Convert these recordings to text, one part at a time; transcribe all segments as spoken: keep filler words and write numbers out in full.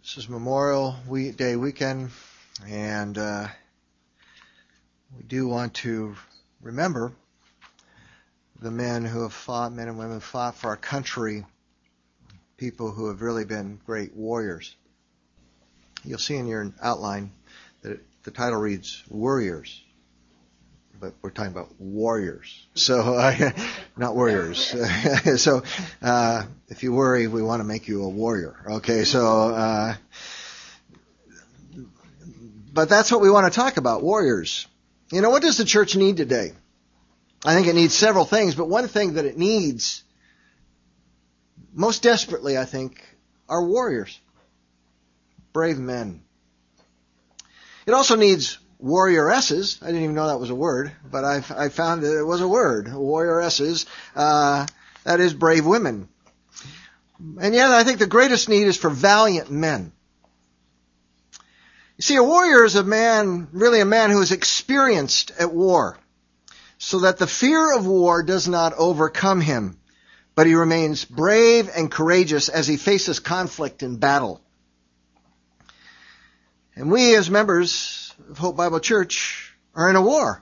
This is Memorial Day weekend, and uh, we do want to remember the men who have fought, men and women who have fought for our country, people who have really been great warriors. You'll see in your outline that the title reads Warriors, but we're talking about warriors. So, uh, not warriors. so, uh, if you worry, we want to make you a warrior. Okay, so, uh, but that's what we want to talk about, warriors. You know, what does the church need today? I think it needs several things, but one thing that it needs most desperately, I think, are warriors. Brave men. It also needs warrioresses. I didn't even know that was a word, but I've, I found that it was a word. Warrioresses. Uh, that is brave women. And yet I think the greatest need is for valiant men. You see, a warrior is a man, really a man who is experienced at war, so that the fear of war does not overcome him, but he remains brave and courageous as he faces conflict and battle. And we as members of Hope Bible Church are in a war.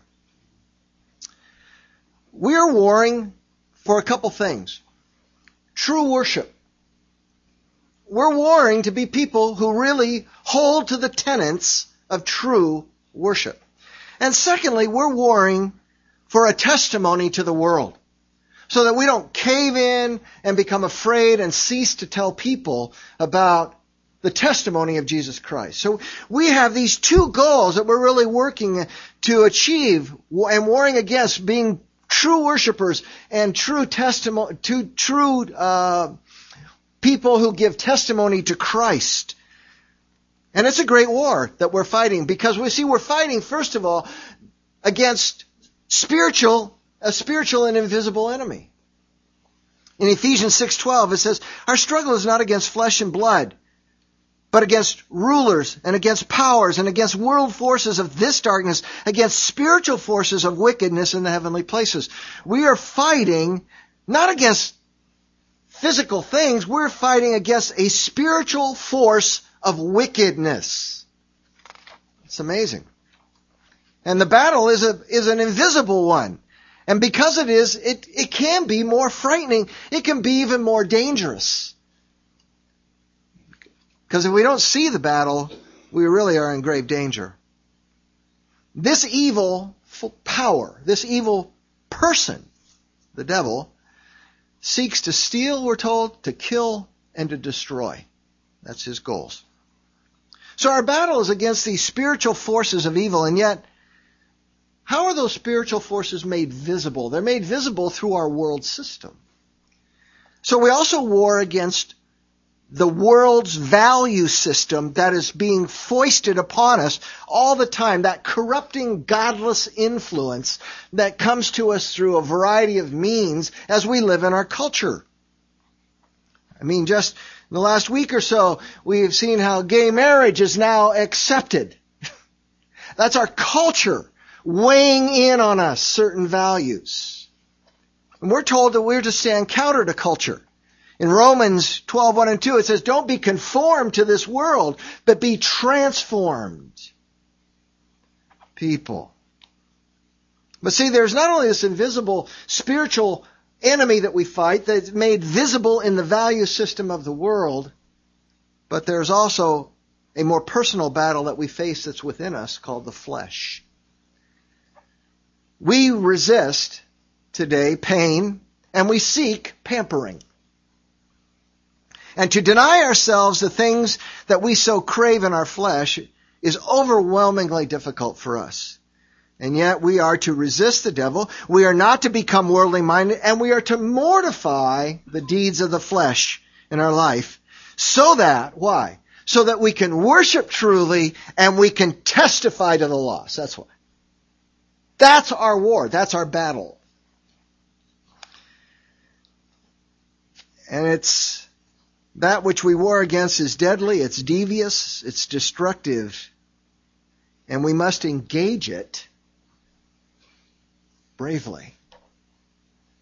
We are warring for a couple things. True worship. We're warring to be people who really hold to the tenets of true worship. And secondly, we're warring for a testimony to the world, so that we don't cave in and become afraid and cease to tell people about the testimony of Jesus Christ. So we have these two goals that we're really working to achieve and warring against, being true worshipers and true testimony, to true uh, people who give testimony to Christ. And it's a great war that we're fighting, because we see we're fighting, first of all, against spiritual, a spiritual and invisible enemy. In Ephesians six twelve, it says, "Our struggle is not against flesh and blood, but against rulers and against powers and against world forces of this darkness, against spiritual forces of wickedness in the heavenly places." We are fighting not against physical things, we're fighting against a spiritual force of wickedness. It's amazing. And the battle is a is an invisible one. And because it is, it, it can be more frightening. It can be even more dangerous. Because if we don't see the battle, we really are in grave danger. This evil power, this evil person, the devil, seeks to steal, we're told, to kill, and to destroy. That's his goals. So our battle is against these spiritual forces of evil, and yet, how are those spiritual forces made visible? They're made visible through our world system. So we also war against the world's value system that is being foisted upon us all the time, that corrupting, godless influence that comes to us through a variety of means as we live in our culture. I mean, just in the last week or so, we've seen how gay marriage is now accepted. That's our culture weighing in on us certain values. And we're told that we're to stand counter to culture. In Romans twelve, one and two, it says, "Don't be conformed to this world, but be transformed." People. But see, there's not only this invisible spiritual enemy that we fight that's made visible in the value system of the world, but there's also a more personal battle that we face that's within us called the flesh. We resist today pain, and we seek pampering. And to deny ourselves the things that we so crave in our flesh is overwhelmingly difficult for us. And yet we are to resist the devil. We are not to become worldly minded, and we are to mortify the deeds of the flesh in our life so that, why? So that we can worship truly and we can testify to the lost. That's why. That's our war. That's our battle. And it's that which we war against is deadly, it's devious, it's destructive, and we must engage it bravely.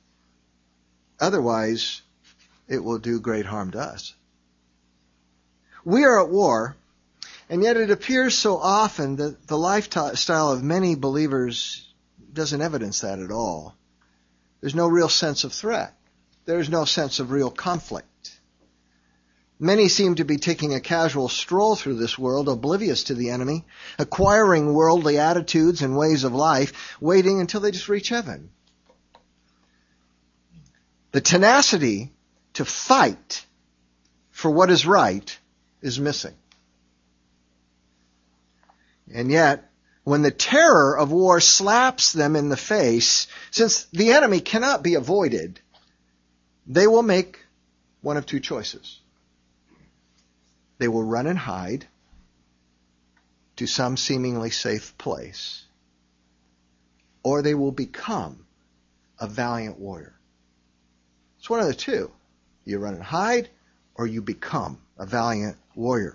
Otherwise, it will do great harm to us. We are at war, and yet it appears so often that the lifestyle of many believers doesn't evidence that at all. There's no real sense of threat. There's no sense of real conflict. Many seem to be taking a casual stroll through this world, oblivious to the enemy, acquiring worldly attitudes and ways of life, waiting until they just reach heaven. The tenacity to fight for what is right is missing. And yet, when the terror of war slaps them in the face, since the enemy cannot be avoided, they will make one of two choices. They will run and hide to some seemingly safe place, or they will become a valiant warrior. It's one of the two. You run and hide, or you become a valiant warrior.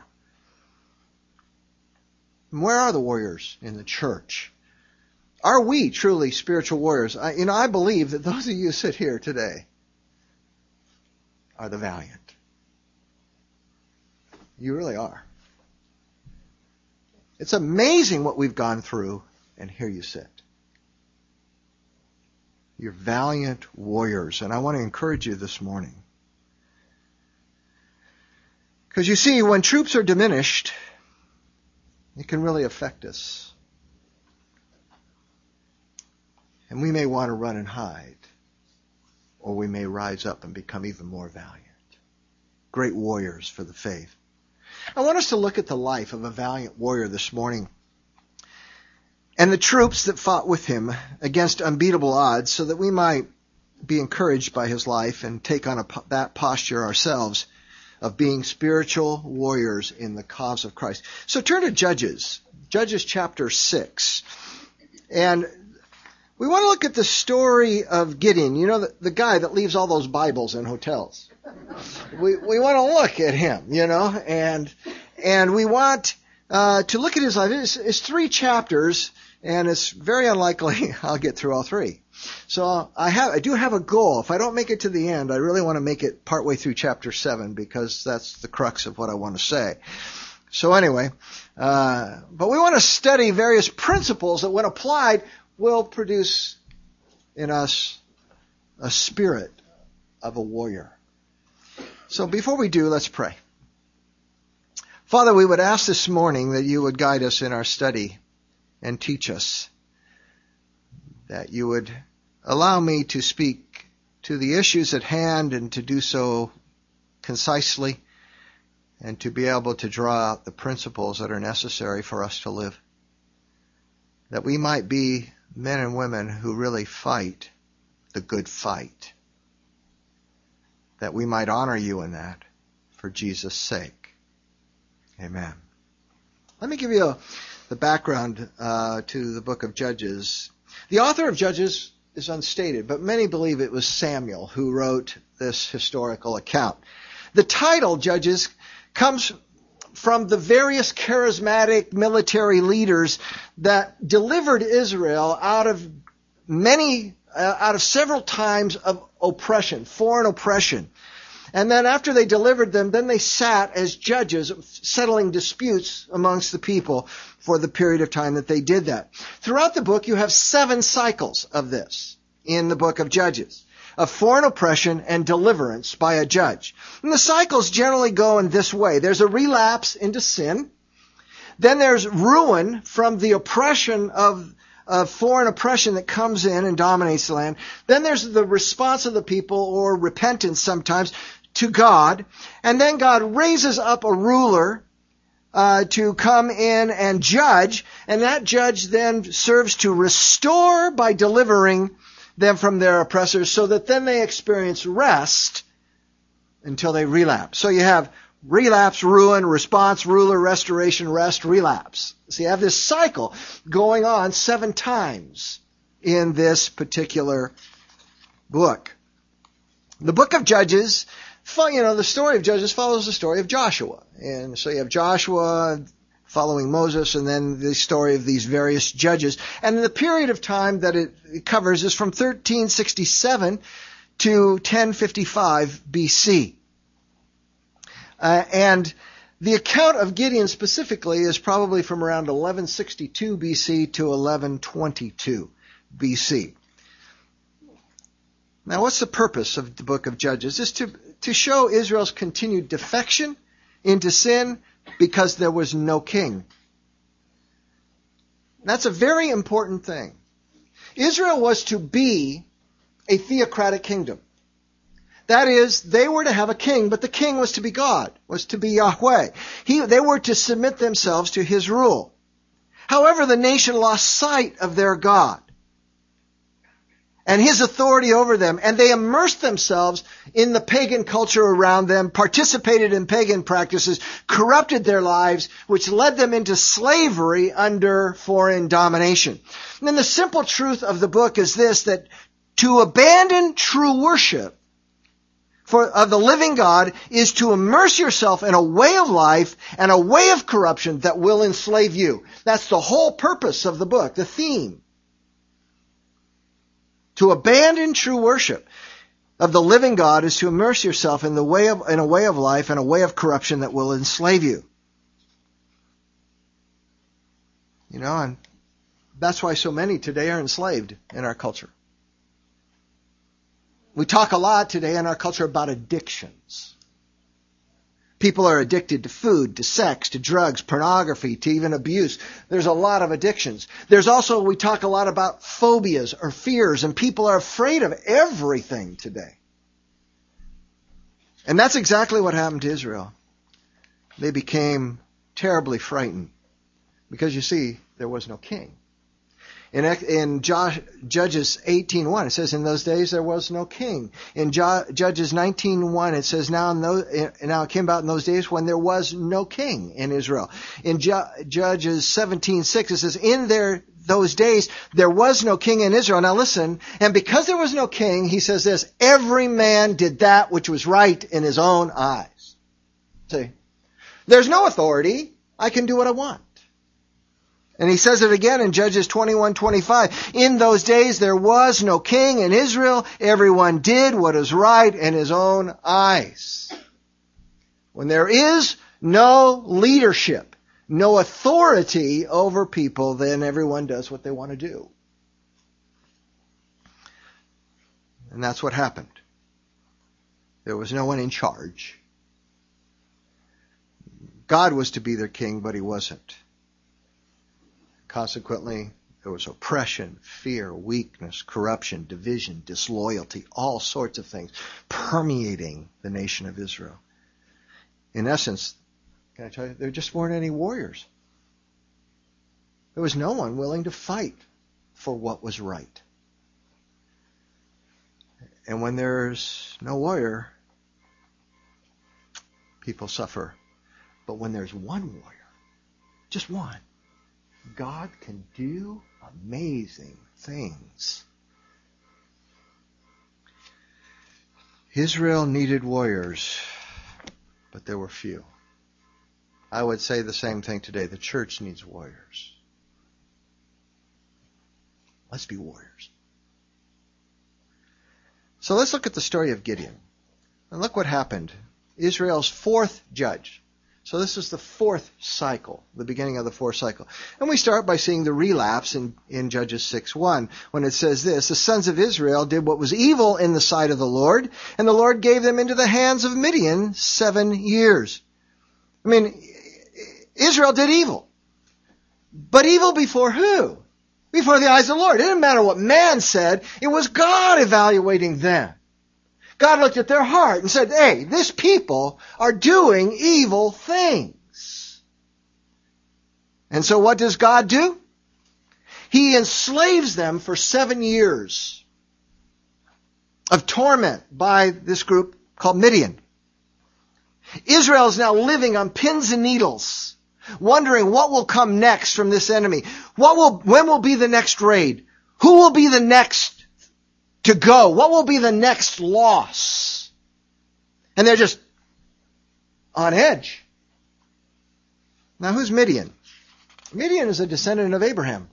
And where are the warriors in the church? Are we truly spiritual warriors? I, you know, I believe that those of you who sit here today are the valiant. You really are. It's amazing what we've gone through, and here you sit. You're valiant warriors, and I want to encourage you this morning. Because you see, when troops are diminished, it can really affect us. And we may want to run and hide, or we may rise up and become even more valiant. Great warriors for the faith. I want us to look at the life of a valiant warrior this morning and the troops that fought with him against unbeatable odds so that we might be encouraged by his life and take on a, that posture ourselves of being spiritual warriors in the cause of Christ. So turn to Judges, Judges chapter six. And we want to look at the story of Gideon. You know, the, the guy that leaves all those Bibles in hotels. We we want to look at him, you know, and and we want uh, to look at his life. It's, it's three chapters, and it's very unlikely I'll get through all three. So I have I do have a goal. If I don't make it to the end, I really want to make it partway through chapter seven because that's the crux of what I want to say. So anyway, uh, but we want to study various principles that, when applied, will produce in us a spirit of a warrior. So before we do, let's pray. Father, we would ask this morning that you would guide us in our study and teach us, that you would allow me to speak to the issues at hand and to do so concisely and to be able to draw out the principles that are necessary for us to live, that we might be men and women who really fight the good fight, that we might honor you in that for Jesus' sake. Amen. Let me give you a, the background uh, to the book of Judges. The author of Judges is unstated, but many believe it was Samuel who wrote this historical account. The title, Judges, comes from the various charismatic military leaders that delivered Israel out of many Uh, out of several times of oppression, foreign oppression. And then after they delivered them, then they sat as judges settling disputes amongst the people for the period of time that they did that. Throughout the book, you have seven cycles of this in the book of Judges, of foreign oppression and deliverance by a judge. And the cycles generally go in this way. There's a relapse into sin. Then there's ruin from the oppression of of foreign oppression that comes in and dominates the land. Then there's the response of the people, or repentance sometimes, to God. And then God raises up a ruler uh, to come in and judge. And that judge then serves to restore by delivering them from their oppressors so that then they experience rest until they relapse. So you have relapse, ruin, response, ruler, restoration, rest, relapse. So you have this cycle going on seven times in this particular book. The book of Judges, you know, the story of Judges follows the story of Joshua. And so you have Joshua following Moses, and then the story of these various judges. And the period of time that it covers is from thirteen sixty-seven to ten fifty-five B C. Uh, and The account of Gideon specifically is probably from around eleven sixty-two B C to eleven twenty-two B C. Now, what's the purpose of the book of Judges? It's to, to show Israel's continued defection into sin because there was no king. That's a very important thing. Israel was to be a theocratic kingdom. That is, they were to have a king, but the king was to be God, was to be Yahweh. He, they were to submit themselves to his rule. However, the nation lost sight of their God and his authority over them, and they immersed themselves in the pagan culture around them, participated in pagan practices, corrupted their lives, which led them into slavery under foreign domination. And then the simple truth of the book is this, that to abandon true worship for, of the living God is to immerse yourself in a way of life and a way of corruption that will enslave you. That's the whole purpose of the book, the theme. To abandon true worship of the living God is to immerse yourself in the way of, in a way of life and a way of corruption that will enslave you. You know, and that's why so many today are enslaved in our culture. We talk a lot today in our culture about addictions. People are addicted to food, to sex, to drugs, pornography, to even abuse. There's a lot of addictions. There's also, we talk a lot about phobias or fears, and people are afraid of everything today. And that's exactly what happened to Israel. They became terribly frightened because, you see, there was no king. In, in Judges eighteen one, it says, in those days there was no king. In Judges nineteen one, it says, now, in those, now it came about in those days when there was no king in Israel. In Judges seventeen six, it says, in their, those days there was no king in Israel. Now listen, and because there was no king, he says this, every man did that which was right in his own eyes. See, there's no authority. I can do what I want. And he says it again in Judges twenty-one twenty-five. In those days there was no king in Israel. Everyone did what is right in his own eyes. When there is no leadership, no authority over people, then everyone does what they want to do. And that's what happened. There was no one in charge. God was to be their king, but he wasn't. Consequently, there was oppression, fear, weakness, corruption, division, disloyalty, all sorts of things permeating the nation of Israel. In essence, can I tell you, there just weren't any warriors. There was no one willing to fight for what was right. And when there's no warrior, people suffer. But when there's one warrior, just one, God can do amazing things. Israel needed warriors, but there were few. I would say the same thing today. The church needs warriors. Let's be warriors. So let's look at the story of Gideon. And look what happened. Israel's fourth judge. So this is the fourth cycle, the beginning of the fourth cycle. And we start by seeing the relapse in, in Judges six one, when it says this, the sons of Israel did what was evil in the sight of the Lord, and the Lord gave them into the hands of Midian seven years. I mean, Israel did evil. But evil before who? Before the eyes of the Lord. It didn't matter what man said. It was God evaluating them. God looked at their heart and said, hey, this people are doing evil things. And so what does God do? He enslaves them for seven years of torment by this group called Midian. Israel is now living on pins and needles, wondering what will come next from this enemy. What will, when will be the next raid? Who will be the next to go? What will be the next loss? And they're just on edge. Now, who's Midian? Midian is a descendant of Abraham.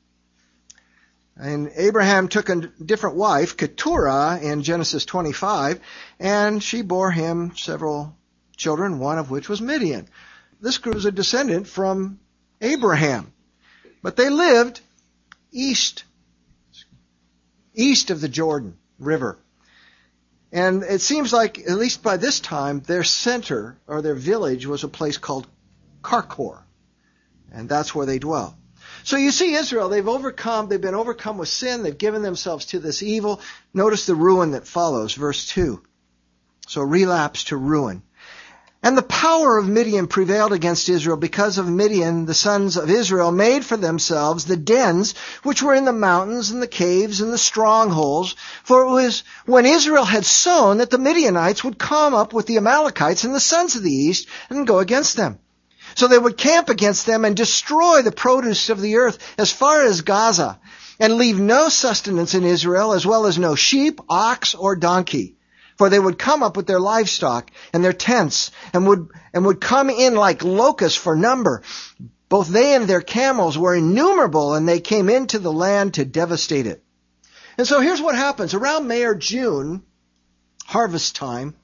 And Abraham took a different wife, Keturah, in Genesis twenty-five, and she bore him several children, one of which was Midian. this group is a descendant from Abraham. But they lived east, east of the Jordan River. And it seems like, at least by this time, their center, or their village, was a place called Karkor. And that's where they dwell. So you see Israel, they've overcome, they've been overcome with sin, they've given themselves to this evil. Notice the ruin that follows, verse two. So relapse to ruin. And the power of Midian prevailed against Israel because of Midian, the sons of Israel made for themselves the dens which were in the mountains and the caves and the strongholds. For it was when Israel had sown that the Midianites would come up with the Amalekites and the sons of the east and go against them. So they would camp against them and destroy the produce of the earth as far as Gaza and leave no sustenance in Israel, as well as no sheep, ox, or donkey. For they would come up with their livestock and their tents and would, and would come in like locusts for number. Both they and their camels were innumerable, and they came into the land to devastate it. And so here's what happens. Around May or June, harvest time,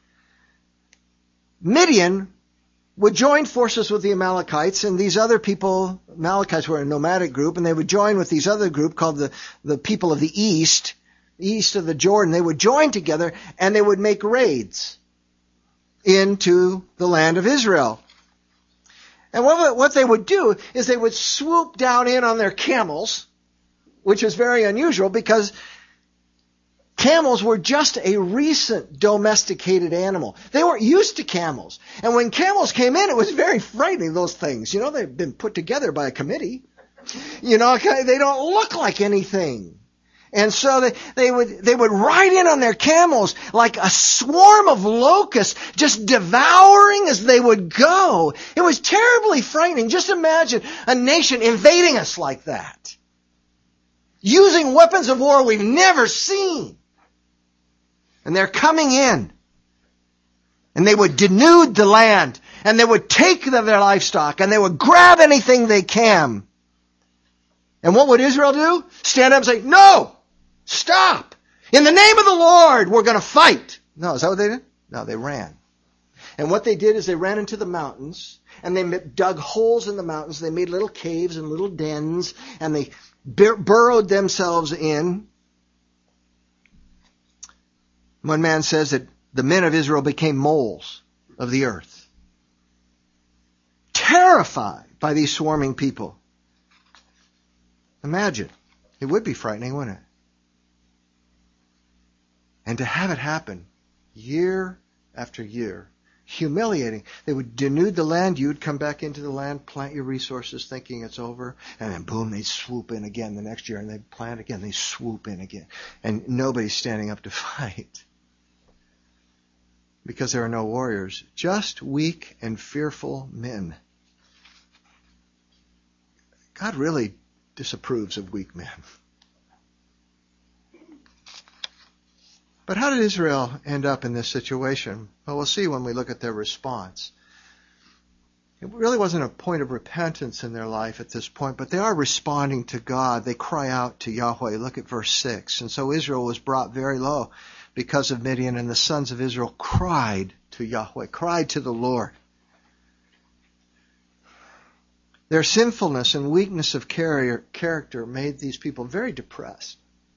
Midian would join forces with the Amalekites, and these other people, Amalekites were a nomadic group, and they would join with these other group called the, the people of the east, east of the Jordan. They would join together and they would make raids into the land of Israel. And what, what they would do is they would swoop down in on their camels, which is very unusual because camels were just a recent domesticated animal. They weren't used to camels. And when camels came in, it was very frightening, those things. You know, they've been put together by a committee. You know, they don't look like anything. And so they, they would, they would ride in on their camels like a swarm of locusts, just devouring as they would go. It was terribly frightening. Just imagine a nation invading us like that, using weapons of war we've never seen. And they're coming in. And they would denude the land. And they would take their livestock. And they would grab anything they can. And what would Israel do? Stand up and say, no! Stop! In the name of the Lord, we're going to fight. No, is that what they did? No, they ran. And what they did is they ran into the mountains, and they dug holes in the mountains. They made little caves and little dens, and they bur- burrowed themselves in. One man says that the men of Israel became moles of the earth, terrified by these swarming people. Imagine. It would be frightening, wouldn't it? And to have it happen year after year, humiliating. They would denude the land. You would come back into the land, plant your resources thinking it's over, and then boom, they'd swoop in again the next year, and they'd plant again, they'd swoop in again. And nobody's standing up to fight. Because there are no warriors. Just weak and fearful men. God really disapproves of weak men. But how did Israel end up in this situation? Well, we'll see when we look at their response. It really wasn't a point of repentance in their life at this point, but they are responding to God. They cry out to Yahweh. Look at verse six. And so Israel was brought very low because of Midian, and the sons of Israel cried to Yahweh, cried to the Lord. Their sinfulness and weakness of character made these people very depressed.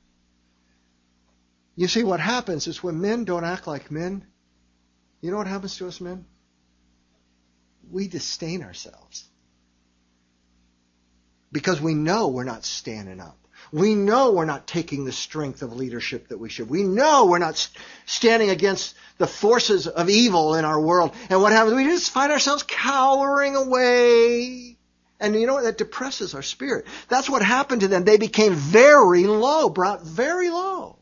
You see, what happens is when men don't act like men, you know what happens to us men? We disdain ourselves. Because we know we're not standing up. We know we're not taking the strength of leadership that we should. We know we're not standing against the forces of evil in our world. And what happens? We just find ourselves cowering away. And you know what? That depresses our spirit. That's what happened to them. They became very low, brought very low.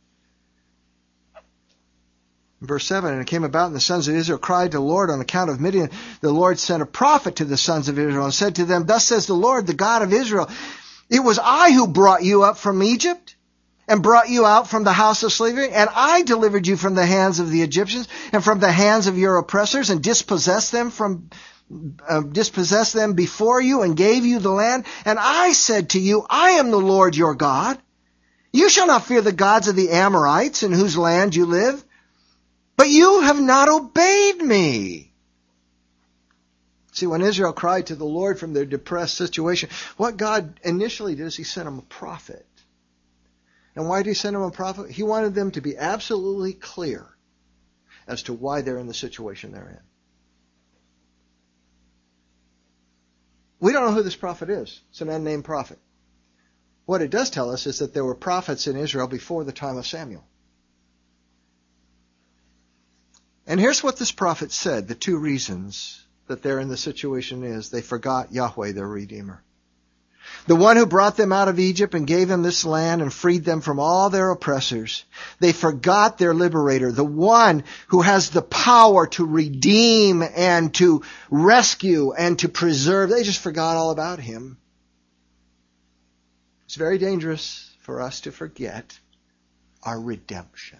Verse seven, and it came about, and the sons of Israel cried to the Lord on account of Midian. The Lord sent a prophet to the sons of Israel and said to them, thus says the Lord, the God of Israel, it was I who brought you up from Egypt and brought you out from the house of slavery, and I delivered you from the hands of the Egyptians and from the hands of your oppressors, and dispossessed them from uh, dispossessed them before you, and gave you the land. And I said to you, I am the Lord your God. You shall not fear the gods of the Amorites in whose land you live. But you have not obeyed me. See, when Israel cried to the Lord from their depressed situation, what God initially did is he sent them a prophet. And why did he send them a prophet? He wanted them to be absolutely clear as to why they're in the situation they're in. We don't know who this prophet is. It's an unnamed prophet. What it does tell us is that there were prophets in Israel before the time of Samuel. And here's what this prophet said, the two reasons that they're in the situation is they forgot Yahweh, their Redeemer. The one who brought them out of Egypt and gave them this land and freed them from all their oppressors. They forgot their liberator, the one who has the power to redeem and to rescue and to preserve. They just forgot all about him. It's very dangerous for us to forget our redemption.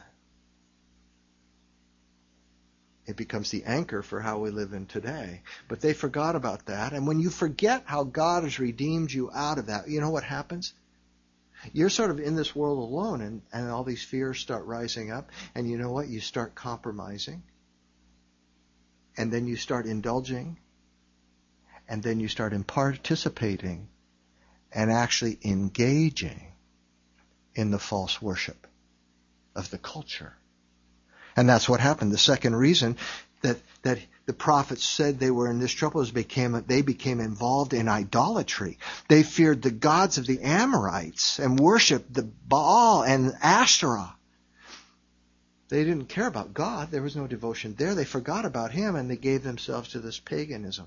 It becomes the anchor for how we live in today. But they forgot about that. And when you forget how God has redeemed you out of that, you know what happens? You're sort of in this world alone, and, and all these fears start rising up. And you know what? You start compromising. And then you start indulging. And then you start in participating and actually engaging in the false worship of the culture. And that's what happened. The second reason that, that the prophets said they were in this trouble is became, they became involved in idolatry. They feared the gods of the Amorites and worshiped the Baal and Ashtoreth. They didn't care about God. There was no devotion there. They forgot about him and they gave themselves to this paganism.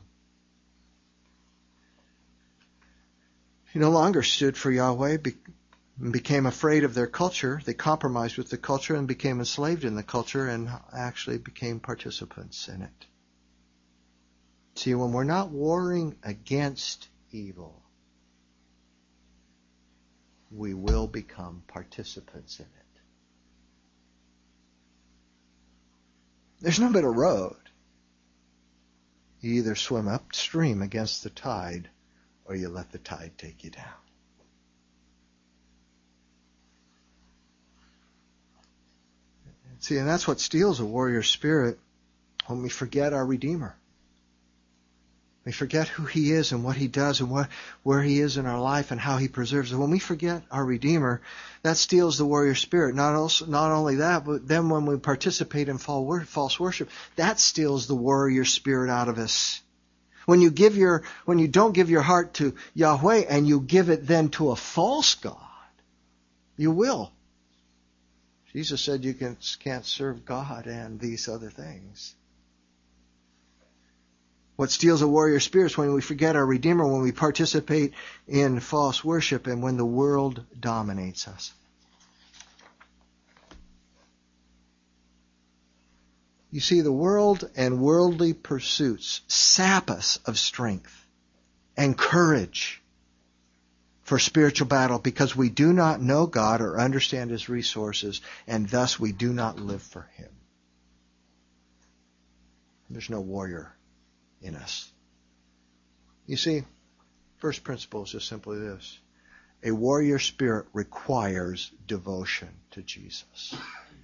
He no longer stood for Yahweh and became afraid of their culture. They compromised with the culture and became enslaved in the culture and actually became participants in it. See, when we're not warring against evil, we will become participants in it. There's no better road. You either swim upstream against the tide or you let the tide take you down. See, and that's what steals a warrior spirit when we forget our Redeemer. We forget who he is and what he does and what, where he is in our life and how he preserves it. When we forget our Redeemer, that steals the warrior spirit. Not also, not only that, but then when we participate in false worship, that steals the warrior spirit out of us. When you give your, when you don't give your heart to Yahweh and you give it then to a false god, you will. Jesus said you can, can't serve God and these other things. What steals a warrior spirit is when we forget our Redeemer, when we participate in false worship, and when the world dominates us. You see, the world and worldly pursuits sap us of strength and courage for spiritual battle because we do not know God or understand his resources, and thus we do not live for him. There's no warrior in us. You see, first principle is just simply this. A warrior spirit requires devotion to Jesus.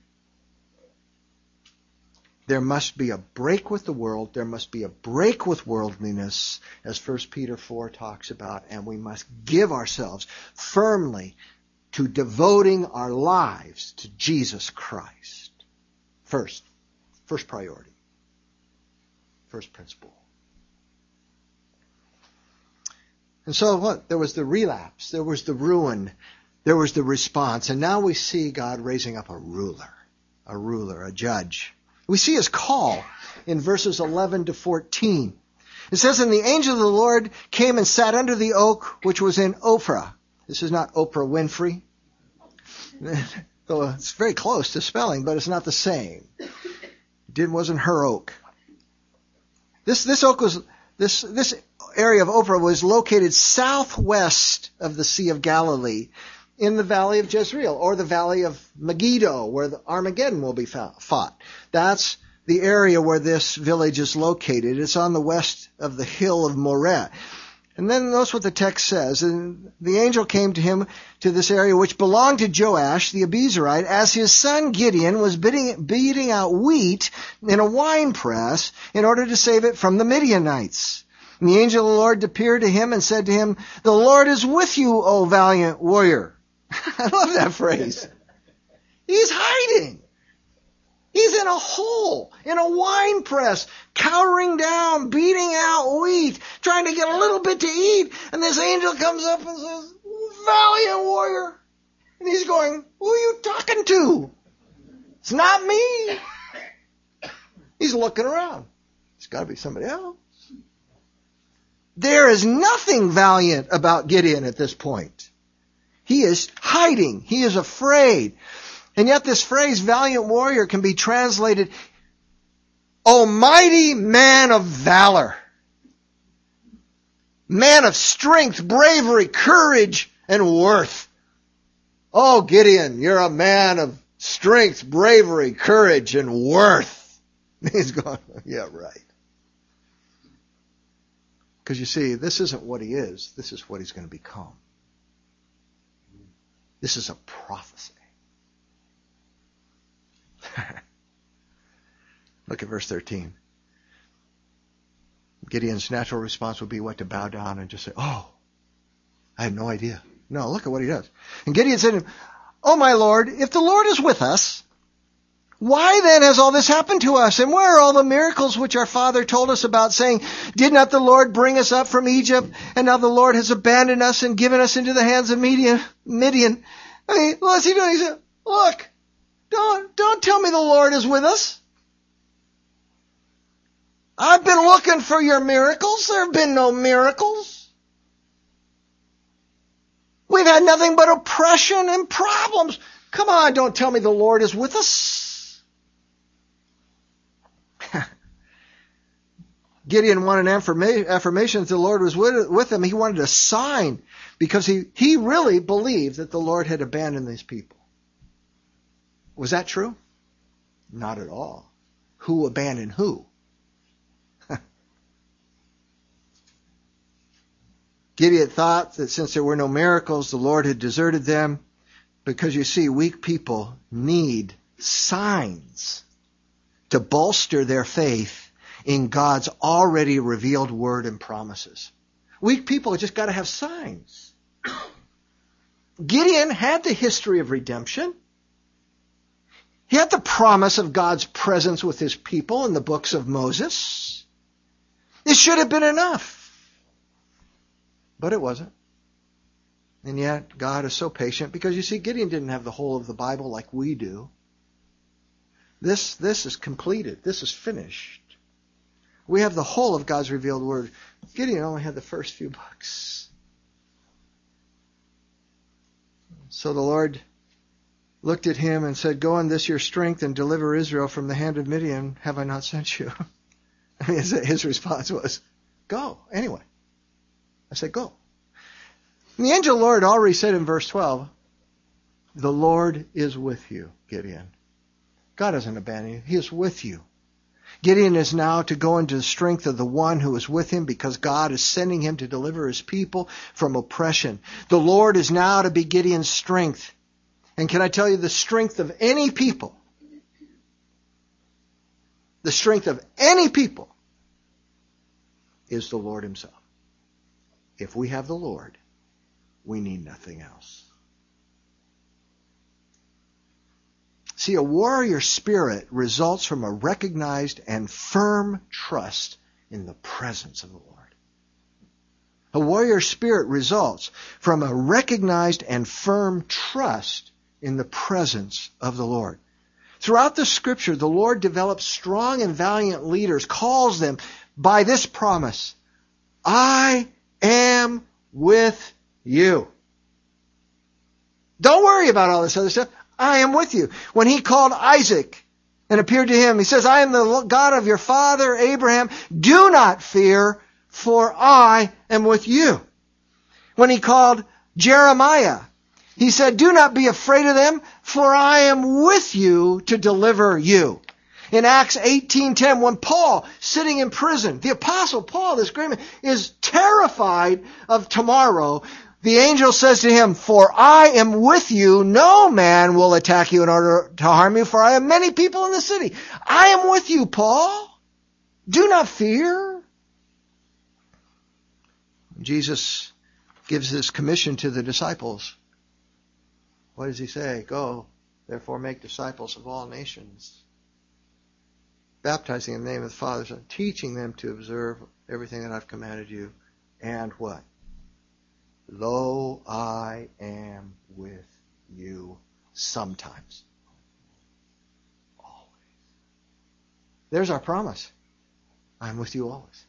There must be a break with the world. There must be a break with worldliness, as First Peter four talks about, and we must give ourselves firmly to devoting our lives to Jesus Christ. First, first priority, first principle. And so what? There was the relapse. There was the ruin. There was the response. And now we see God raising up a ruler, a ruler, a judge. We see his call in verses eleven to fourteen. It says, and the angel of the Lord came and sat under the oak which was in Ophrah. This is not Oprah Winfrey. Though it's very close to spelling, but it's not the same. It wasn't her oak. This, this oak was, this, this area of Ophrah was located southwest of the Sea of Galilee in the valley of Jezreel, or the valley of Megiddo, where the Armageddon will be fought. That's the area where this village is located. It's on the west of the hill of Moreh. And then notice what the text says. And the angel came to him to this area which belonged to Joash the Abiezrite as his son Gideon was beating, beating out wheat in a winepress in order to save it from the Midianites. And the angel of the Lord appeared to him and said to him, "The Lord is with you, O valiant warrior." I love that phrase. He's hiding. He's in a hole, in a wine press, cowering down, beating out wheat, trying to get a little bit to eat. And this angel comes up and says, "Valiant warrior." And he's going, "Who are you talking to? It's not me." He's looking around. It's got to be somebody else. There is nothing valiant about Gideon at this point. He is hiding. He is afraid. And yet this phrase, valiant warrior, can be translated, "O mighty man of valor." Man of strength, bravery, courage, and worth. Oh, Gideon, you're a man of strength, bravery, courage, and worth. He's going, yeah, right. Because you see, this isn't what he is. This is what he's going to become. This is a prophecy. Look at verse thirteen. Gideon's natural response would be what? To bow down and just say, "Oh, I had no idea." No, look at what he does. And Gideon said to him, "Oh, my Lord, if the Lord is with us, why then has all this happened to us? And where are all the miracles which our father told us about, saying, 'Did not the Lord bring us up from Egypt? And now the Lord has abandoned us and given us into the hands of Midian.'" Midian. I mean, what's he doing? He said, "Look, don't, don't tell me the Lord is with us. I've been looking for your miracles. There have been no miracles. We've had nothing but oppression and problems. Come on, don't tell me the Lord is with us." Gideon wanted an affirmation that the Lord was with him. He wanted a sign because he, he really believed that the Lord had abandoned these people. Was that true? Not at all. Who abandoned who? Gideon thought that since there were no miracles, the Lord had deserted them, because you see, weak people need signs to bolster their faith in God's already revealed word and promises. Weak people just got to have signs. Gideon had the history of redemption. He had the promise of God's presence with his people in the books of Moses. It should have been enough. But it wasn't. And yet, God is so patient, because you see, Gideon didn't have the whole of the Bible like we do. This, this is completed. This is finished. We have the whole of God's revealed word. Gideon only had the first few books. So the Lord looked at him and said, "Go in this your strength and deliver Israel from the hand of Midian. Have I not sent you?" I mean, his response was, "Go anyway." I said, "Go." And the angel of the Lord already said in verse twelve, "The Lord is with you, Gideon." God hasn't abandoned you. He is with you. Gideon is now to go into the strength of the one who is with him, because God is sending him to deliver his people from oppression. The Lord is now to be Gideon's strength. And can I tell you, the strength of any people, the strength of any people is the Lord himself. If we have the Lord, we need nothing else. See, a warrior spirit results from a recognized and firm trust in the presence of the Lord. A warrior spirit results from a recognized and firm trust in the presence of the Lord. Throughout the Scripture, the Lord develops strong and valiant leaders, calls them by this promise, "I am with you." Don't worry about all this other stuff. I am with you. When he called Isaac and appeared to him, he says, "I am the God of your father Abraham. Do not fear, for I am with you." When he called Jeremiah, he said, "Do not be afraid of them, for I am with you to deliver you." In Acts eighteen ten, when Paul, sitting in prison, the Apostle Paul, this great man, is terrified of tomorrow, the angel says to him, "For I am with you, no man will attack you in order to harm you, for I have many people in the city." I am with you, Paul. Do not fear. Jesus gives this commission to the disciples. What does he say? Go, therefore make disciples of all nations, baptizing in the name of the Father, Son, teaching them to observe everything that I've commanded you. And what? Lo, I am with you sometimes. Always. There's our promise. I'm with you always.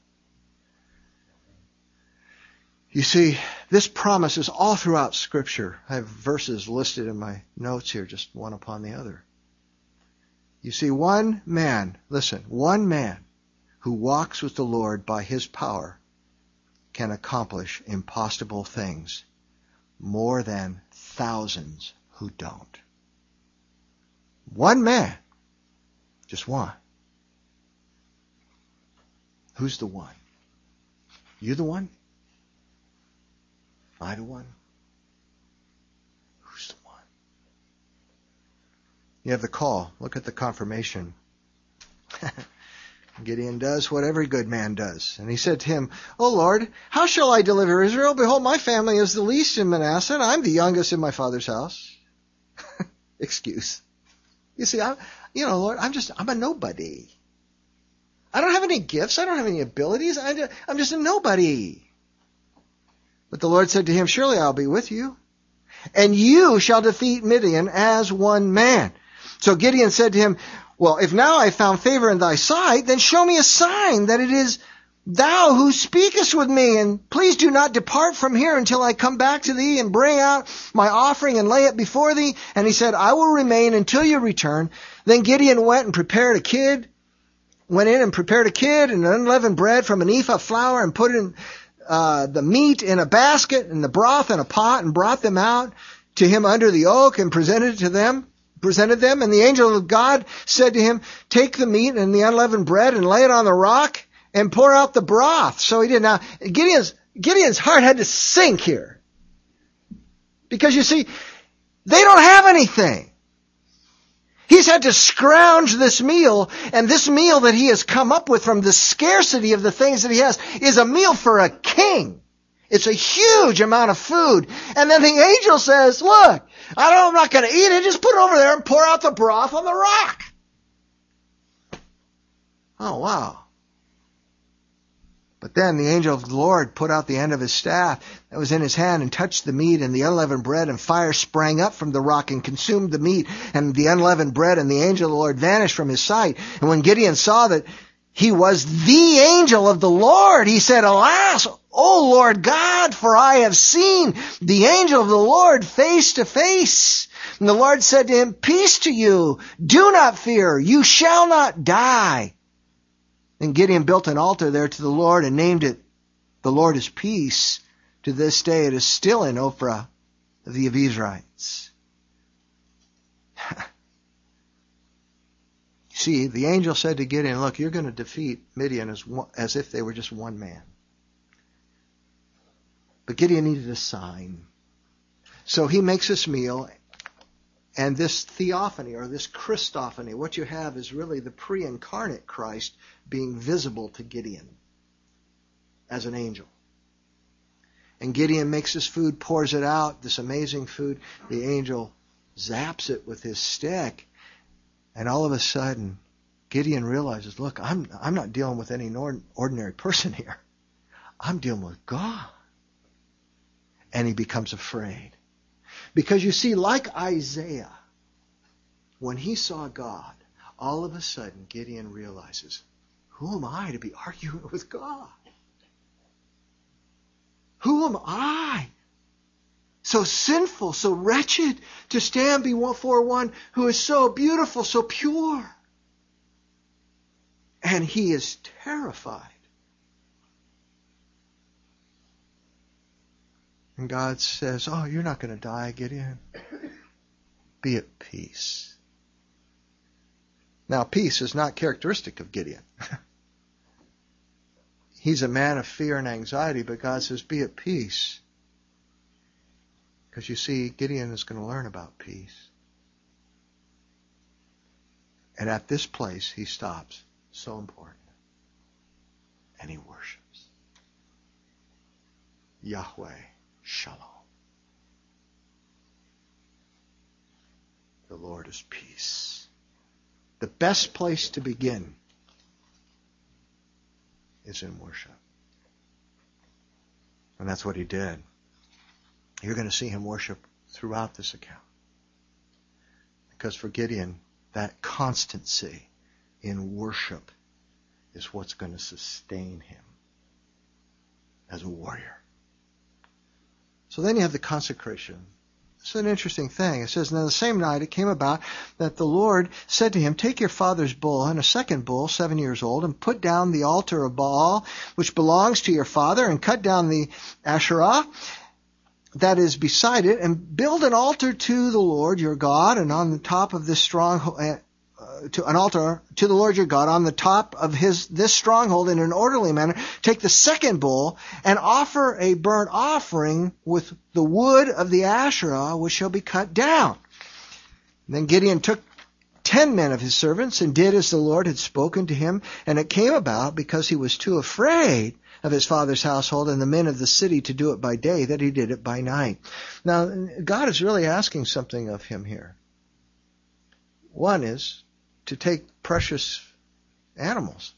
You see, this promise is all throughout Scripture. I have verses listed in my notes here, just one upon the other. You see, one man, listen, one man who walks with the Lord by his power can accomplish impossible things more than thousands who don't. One man, just one. Who's the one? You the one? I the one? Who's the one? You have the call. Look at the confirmation. Gideon does what every good man does. And he said to him, O Lord, how shall I deliver Israel? Behold, my family is the least in Manasseh, and I'm the youngest in my father's house. Excuse. You see, I, you know, Lord, I'm just, I'm a nobody. I don't have any gifts. I don't have any abilities. I, I'm just a nobody. But the Lord said to him, surely I'll be with you, and you shall defeat Midian as one man. So Gideon said to him, well, if now I found favor in thy sight, then show me a sign that it is thou who speakest with me, and please do not depart from here until I come back to thee and bring out my offering and lay it before thee. And he said, I will remain until you return. Then Gideon went and prepared a kid, went in and prepared a kid and unleavened bread from an ephah of flour, and put in uh, the meat in a basket and the broth in a pot, and brought them out to him under the oak and presented it to them. presented them, and the angel of God said to him, take the meat and the unleavened bread and lay it on the rock and pour out the broth. So he did. Now, Gideon's, Gideon's heart had to sink here. Because you see, they don't have anything. He's had to scrounge this meal, and this meal that he has come up with from the scarcity of the things that he has is a meal for a king. It's a huge amount of food. And then the angel says, look, I don't, I'm not going to eat it. Just put it over there and pour out the broth on the rock. Oh, wow. But then the angel of the Lord put out the end of his staff that was in his hand and touched the meat and the unleavened bread, and fire sprang up from the rock and consumed the meat and the unleavened bread, and the angel of the Lord vanished from his sight. And when Gideon saw that he was the angel of the Lord, he said, alas, O Lord God, for I have seen the angel of the Lord face to face. And the Lord said to him, peace to you. Do not fear. You shall not die. Then Gideon built an altar there to the Lord and named it, The Lord is Peace. To this day it is still in Ophrah of the Abiezrites. See, the angel said to Gideon, look, you're going to defeat Midian as, one, as if they were just one man. But Gideon needed a sign. So he makes this meal, and this theophany, or this Christophany, what you have is really the pre-incarnate Christ being visible to Gideon as an angel. And Gideon makes this food, pours it out, this amazing food. The angel zaps it with his stick. And all of a sudden, Gideon realizes, look, I'm, I'm not dealing with any ordinary person here. I'm dealing with God. And he becomes afraid. Because you see, like Isaiah, when he saw God, all of a sudden Gideon realizes, who am I to be arguing with God? Who am I? So sinful, so wretched, to stand before one who is so beautiful, so pure. And he is terrified. And God says, oh, you're not going to die, Gideon. Be at peace. Now, peace is not characteristic of Gideon. He's a man of fear and anxiety, but God says, be at peace. Because you see, Gideon is going to learn about peace. And at this place, he stops. So important. And he worships. Yahweh Shalom. The Lord is peace. The best place to begin is in worship. And that's what he did. You're going to see him worship throughout this account. Because for Gideon, that constancy in worship is what's going to sustain him as a warrior. So then you have the consecration. It's an interesting thing. It says, "Now the same night it came about that the Lord said to him, Take your father's bull and a second bull, seven years old, and put down the altar of Baal, which belongs to your father, and cut down the Asherah that is beside it, and build an altar to the Lord your God, and on the top of this stronghold, uh, to an altar to the Lord your God on the top of his this stronghold in an orderly manner. Take the second bull and offer a burnt offering with the wood of the Asherah, which shall be cut down." And then Gideon took ten men of his servants and did as the Lord had spoken to him. And it came about, because he was too afraid of his father's household and the men of the city to do it by day, that he did it by night. Now, God is really asking something of him here. One is to take precious animals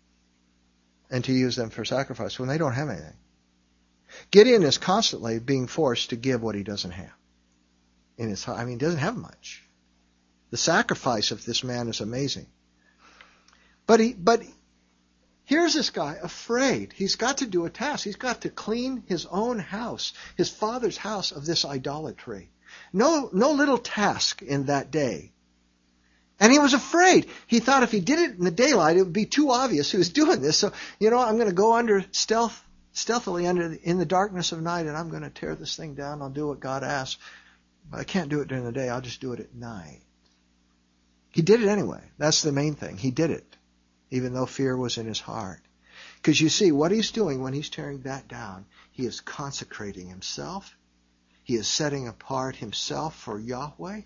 and to use them for sacrifice when they don't have anything. Gideon is constantly being forced to give what he doesn't have. In his, I mean, he doesn't have much. The sacrifice of this man is amazing. But he, but here's this guy afraid. He's got to do a task. He's got to clean his own house, his father's house, of this idolatry. No, no little task in that day. And he was afraid. He thought if he did it in the daylight, it would be too obvious who was doing this. So, you know, I'm going to go under stealth, stealthily under the, in the darkness of night, and I'm going to tear this thing down. I'll do what God asks. But I can't do it during the day. I'll just do it at night. He did it anyway. That's the main thing. He did it, even though fear was in his heart. Because you see, what he's doing when he's tearing that down, he is consecrating himself. He is setting apart himself for Yahweh.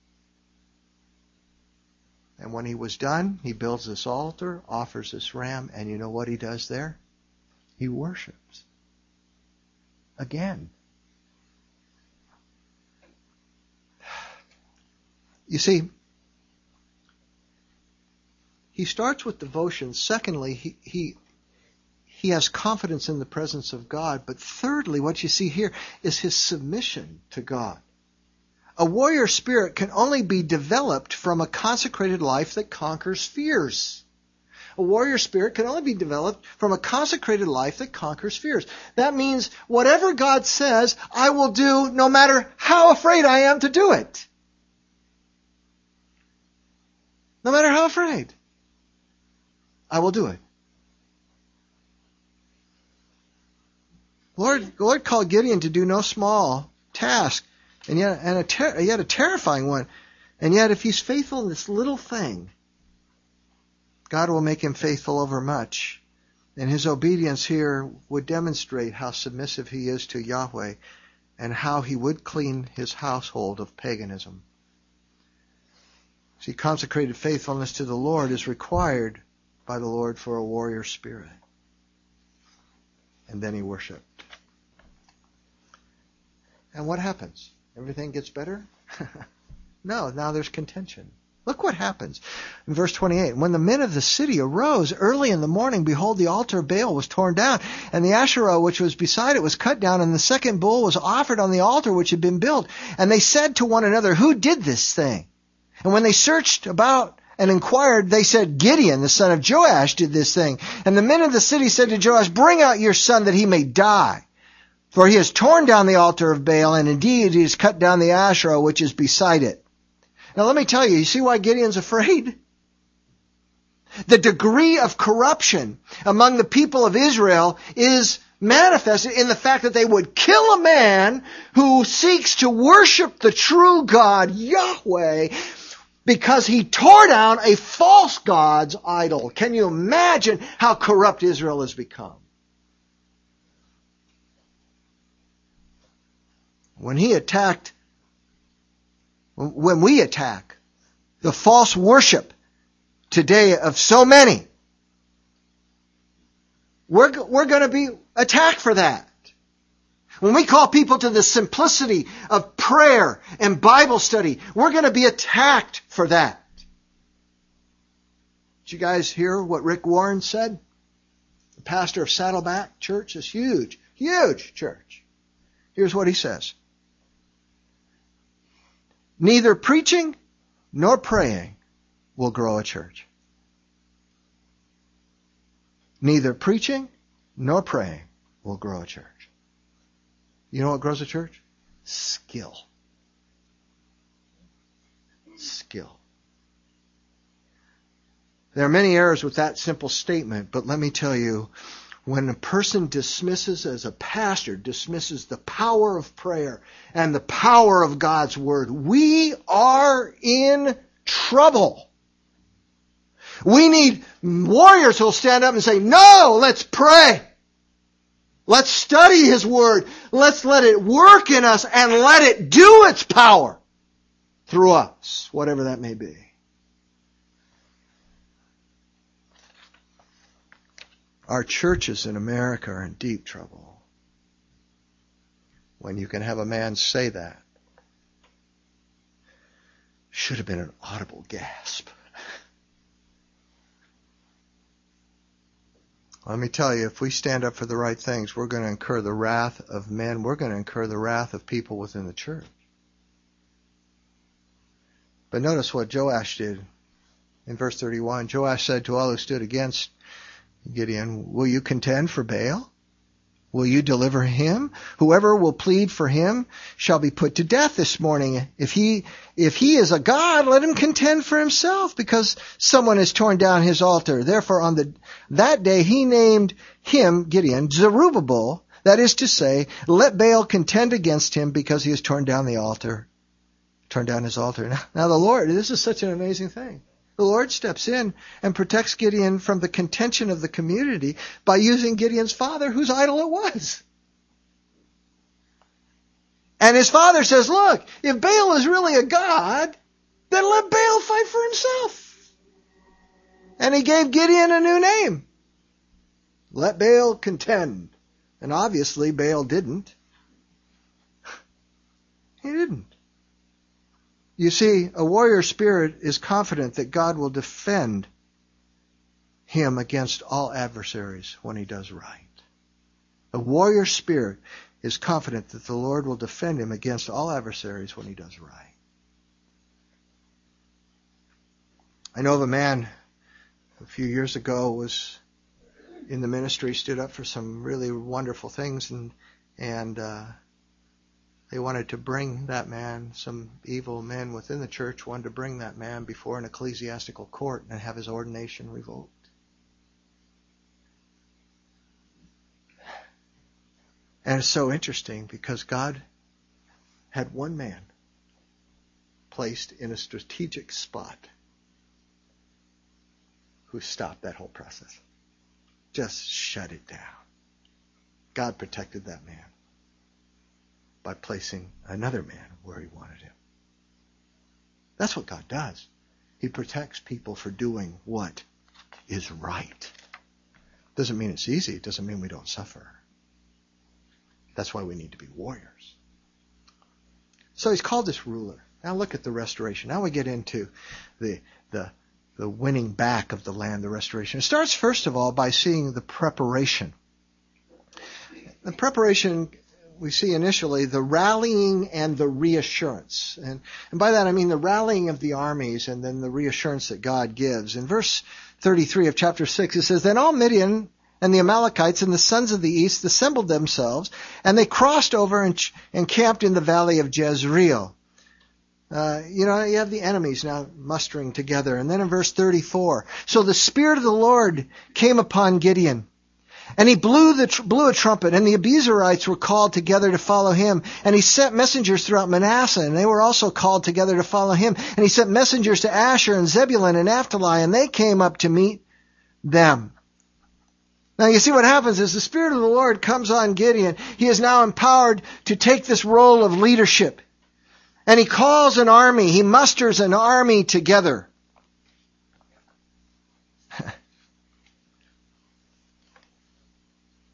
And when he was done, he builds this altar, offers this ram, and you know what he does there? He worships. Again. You see, he starts with devotion. Secondly, he, he, he has confidence in the presence of God. But thirdly, what you see here is his submission to God. A warrior spirit can only be developed from a consecrated life that conquers fears. A warrior spirit can only be developed from a consecrated life that conquers fears. That means whatever God says, I will do no matter how afraid I am to do it. No matter how afraid, I will do it. Lord, the Lord called Gideon to do no small task. And yet, and a ter- yet a terrifying one. And yet, if he's faithful in this little thing, God will make him faithful over much. And his obedience here would demonstrate how submissive he is to Yahweh and how he would clean his household of paganism. See, consecrated faithfulness to the Lord is required by the Lord for a warrior spirit. And then he worshiped. And what happens? Everything gets better? No, now there's contention. Look what happens in verse twenty-eight. When the men of the city arose early in the morning, behold, the altar of Baal was torn down, and the Asherah which was beside it was cut down, and the second bull was offered on the altar which had been built. And they said to one another, Who did this thing? And when they searched about and inquired, they said, Gideon, the son of Joash, did this thing. And the men of the city said to Joash, Bring out your son that he may die. For he has torn down the altar of Baal, and indeed he has cut down the Asherah which is beside it. Now let me tell you, you see why Gideon's afraid? The degree of corruption among the people of Israel is manifested in the fact that they would kill a man who seeks to worship the true God, Yahweh, because he tore down a false god's idol. Can you imagine how corrupt Israel has become? When he attacked, when we attack the false worship today of so many, we're, we're going to be attacked for that. When we call people to the simplicity of prayer and Bible study, we're going to be attacked for that. Did you guys hear what Rick Warren said? The pastor of Saddleback Church, this huge, huge church. Here's what he says. Neither preaching nor praying will grow a church. Neither preaching nor praying will grow a church. You know what grows a church? Skill. Skill. There are many errors with that simple statement, but let me tell you, when a person dismisses, as a pastor dismisses the power of prayer and the power of God's Word, we are in trouble. We need warriors who will stand up and say, no, let's pray. Let's study His Word. Let's let it work in us and let it do its power through us, whatever that may be. Our churches in America are in deep trouble. When you can have a man say that, should have been an audible gasp. Let me tell you, if we stand up for the right things, we're going to incur the wrath of men. We're going to incur the wrath of people within the church. But notice what Joash did in verse thirty-one. Joash said to all who stood against Gideon, will you contend for Baal? Will you deliver him? Whoever will plead for him shall be put to death this morning. If he, if he is a god, let him contend for himself, because someone has torn down his altar. Therefore on the, that day he named him, Gideon, Zerubbabel. That is to say, let Baal contend against him because he has torn down the altar. Torn down his altar. Now, now the Lord, this is such an amazing thing. The Lord steps in and protects Gideon from the contention of the community by using Gideon's father, whose idol it was. And his father says, look, if Baal is really a god, then let Baal fight for himself. And he gave Gideon a new name. Let Baal contend. And obviously Baal didn't. He didn't. You see, a warrior spirit is confident that God will defend him against all adversaries when he does right. A warrior spirit is confident that the Lord will defend him against all adversaries when he does right. I know of a man a few years ago was in the ministry, stood up for some really wonderful things, and and uh, they wanted to bring that man, some evil men within the church wanted to bring that man before an ecclesiastical court and have his ordination revoked. And it's so interesting because God had one man placed in a strategic spot who stopped that whole process. Just shut it down. God protected that man by placing another man where he wanted him. That's what God does. He protects people for doing what is right. Doesn't mean it's easy. It doesn't mean we don't suffer. That's why we need to be warriors. So he's called this ruler. Now look at the restoration. Now we get into the the the winning back of the land, the restoration. It starts first of all by seeing the preparation. The preparation, we see initially the rallying and the reassurance. And, and by that I mean the rallying of the armies and then the reassurance that God gives. In verse thirty-three of chapter six it says, Then all Midian and the Amalekites and the sons of the east assembled themselves, and they crossed over and, ch- and camped in the valley of Jezreel. Uh, you know, you have the enemies now mustering together. And then in verse thirty-four, So the Spirit of the Lord came upon Gideon, and he blew the tr- blew a trumpet, and the Abiezrites were called together to follow him. And he sent messengers throughout Manasseh, and they were also called together to follow him. And he sent messengers to Asher and Zebulun and Naphtali, and they came up to meet them. Now you see what happens is the Spirit of the Lord comes on Gideon. He is now empowered to take this role of leadership. And he calls an army. He musters an army together.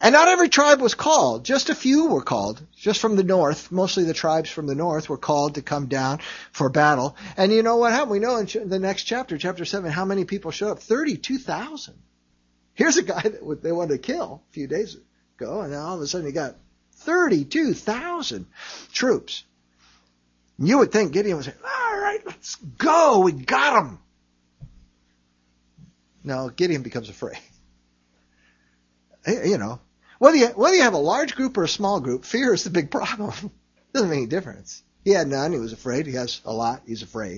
And not every tribe was called. Just a few were called. Just from the north. Mostly the tribes from the north were called to come down for battle. And you know what happened? We know in the next chapter, chapter seven, how many people showed up. thirty-two thousand. Here's a guy that they wanted to kill a few days ago. And then all of a sudden he got thirty-two thousand troops. You would think Gideon would say, all right, let's go. We got them. No, Gideon becomes afraid. You know, whether you, whether you have a large group or a small group, fear is the big problem. Doesn't make any difference. He had none. He was afraid. He has a lot. He's afraid.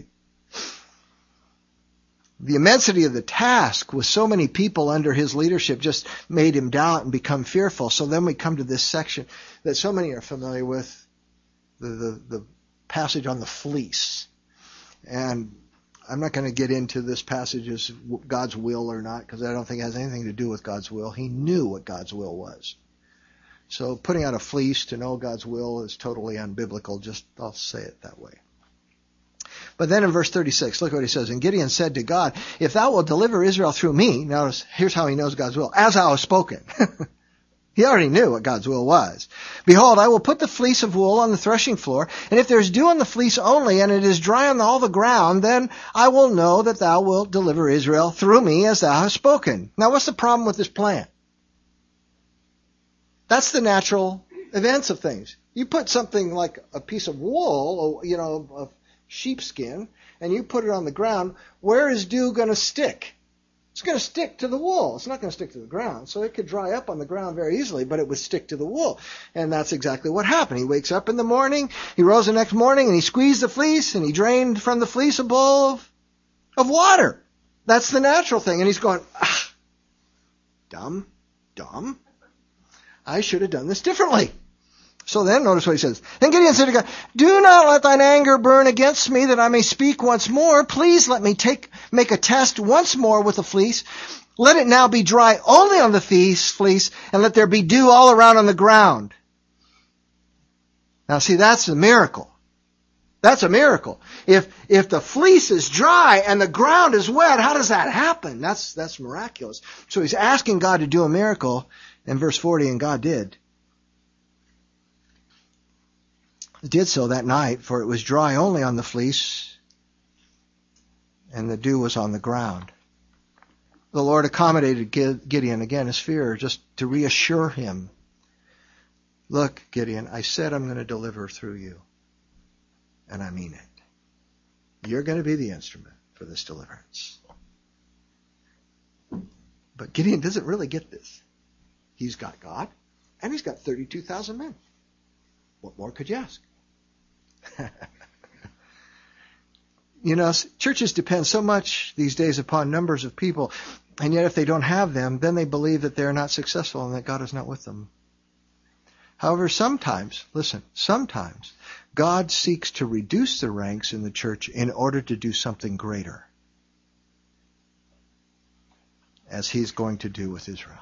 The immensity of the task with so many people under his leadership just made him doubt and become fearful. So then we come to this section that so many are familiar with, the, the, the passage on the fleece. And I'm not going to get into this passage as God's will or not, because I don't think it has anything to do with God's will. He knew what God's will was. So putting out a fleece to know God's will is totally unbiblical. Just, I'll say it that way. But then in verse thirty-six, look what he says. And Gideon said to God, if thou wilt deliver Israel through me, notice, here's how he knows God's will, as I have spoken. He already knew what God's will was. Behold, I will put the fleece of wool on the threshing floor, and if there is dew on the fleece only, and it is dry on all the ground, then I will know that thou wilt deliver Israel through me as thou hast spoken. Now what's the problem with this plan? That's the natural events of things. You put something like a piece of wool, or, you know, of sheepskin, and you put it on the ground, where is dew going to stick? It's going to stick to the wool. It's not going to stick to the ground. So it could dry up on the ground very easily, but it would stick to the wool. And that's exactly what happened. He wakes up in the morning, he rose the next morning, and he squeezed the fleece, and he drained from the fleece a bowl of, of water. That's the natural thing. And he's going, ah, dumb, dumb. I should have done this differently. So then, notice what he says. Then Gideon said to God, do not let thine anger burn against me, that I may speak once more. Please let me take make a test once more with the fleece. Let it now be dry only on the fleece, and let there be dew all around on the ground. Now see, that's a miracle. That's a miracle. If if the fleece is dry and the ground is wet, how does that happen? That's that's miraculous. So he's asking God to do a miracle in verse forty, and God did. It did so that night, for it was dry only on the fleece, and the dew was on the ground. The Lord accommodated Gideon, again, his fear, just to reassure him. Look, Gideon, I said I'm going to deliver through you, and I mean it. You're going to be the instrument for this deliverance. But Gideon doesn't really get this. He's got God, and he's got thirty-two thousand men. What more could you ask? You know, churches depend so much these days upon numbers of people, and yet if they don't have them, then they believe that they're not successful and that God is not with them. However, sometimes, listen, sometimes God seeks to reduce the ranks in the church in order to do something greater, as he's going to do with Israel.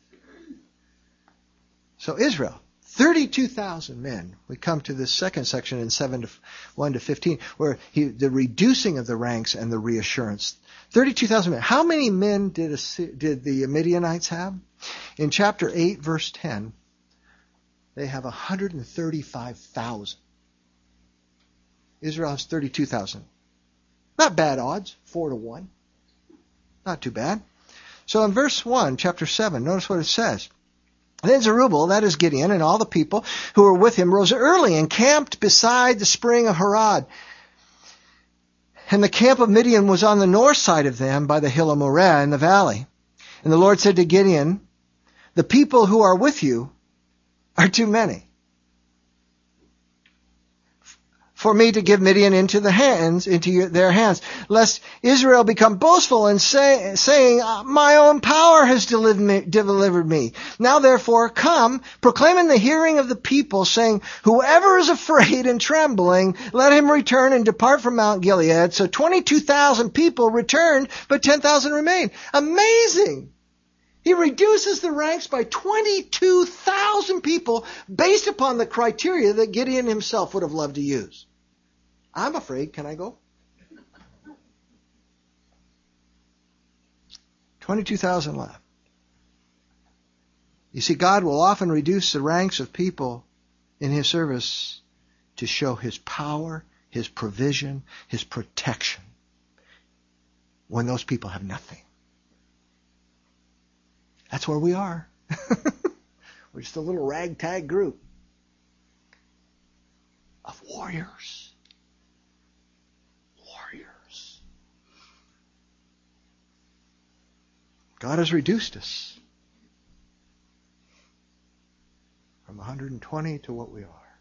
So Israel, thirty-two thousand men. We come to this second section in seven to one to fifteen, where he, the reducing of the ranks and the reassurance. thirty-two thousand men. How many men did, a, did the Midianites have? In chapter eight, verse ten, they have one hundred thirty-five thousand. Israel has thirty-two thousand. Not bad odds, four to one. Not too bad. So in verse one, chapter seven, notice what it says. Then Zerubbabel, that is Gideon, and all the people who were with him rose early and camped beside the spring of Harod. And the camp of Midian was on the north side of them by the hill of Moreh in the valley. And the Lord said to Gideon, the people who are with you are too many for me to give Midian into the hands, into their hands, lest Israel become boastful and say, saying, my own power has delivered me, delivered me. Now therefore come, proclaim in the hearing of the people, saying, whoever is afraid and trembling, let him return and depart from Mount Gilead. So twenty-two thousand people returned, but ten thousand remained. Amazing! He reduces the ranks by twenty-two thousand people based upon the criteria that Gideon himself would have loved to use. I'm afraid. Can I go? twenty-two thousand left. You see, God will often reduce the ranks of people in His service to show His power, His provision, His protection when those people have nothing. That's where we are. We're just a little ragtag group of warriors. Warriors. God has reduced us from one hundred twenty to what we are.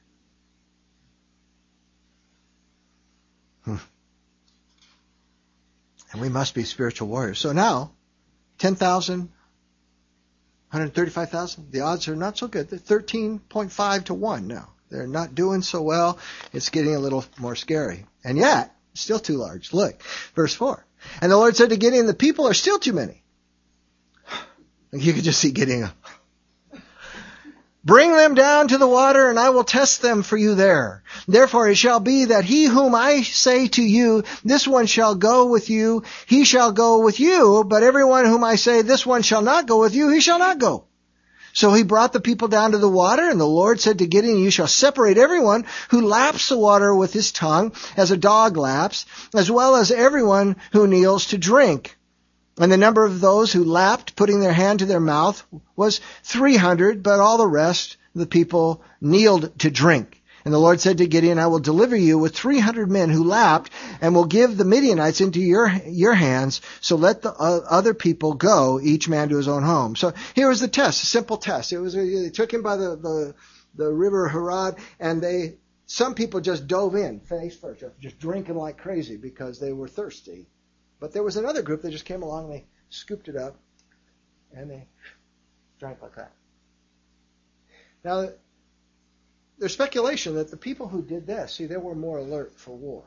Hmm. And we must be spiritual warriors. So now, ten thousand, one hundred thirty-five thousand, the odds are not so good. They're thirteen point five to one now. They're not doing so well. It's getting a little more scary. And yet, still too large. Look, verse four. And the Lord said to Gideon, the people are still too many. You could just see Gideon. Bring them down to the water, and I will test them for you there. Therefore it shall be that he whom I say to you, this one shall go with you, he shall go with you, but everyone whom I say, this one shall not go with you, he shall not go. So he brought the people down to the water, and the Lord said to Gideon, you shall separate everyone who laps the water with his tongue, as a dog laps, as well as everyone who kneels to drink. And the number of those who lapped, putting their hand to their mouth, was three hundred, but all the rest, the people, kneeled to drink. And the Lord said to Gideon, I will deliver you with three hundred men who lapped, and will give the Midianites into your your hands. So let the uh, other people go, each man to his own home. So here was the test, a simple test. It was a, they took him by the, the the river Harod, and they some people just dove in face first, just drinking like crazy because they were thirsty. But there was another group that just came along and they scooped it up and they drank like that. Now, there's speculation that the people who did this, see, they were more alert for war.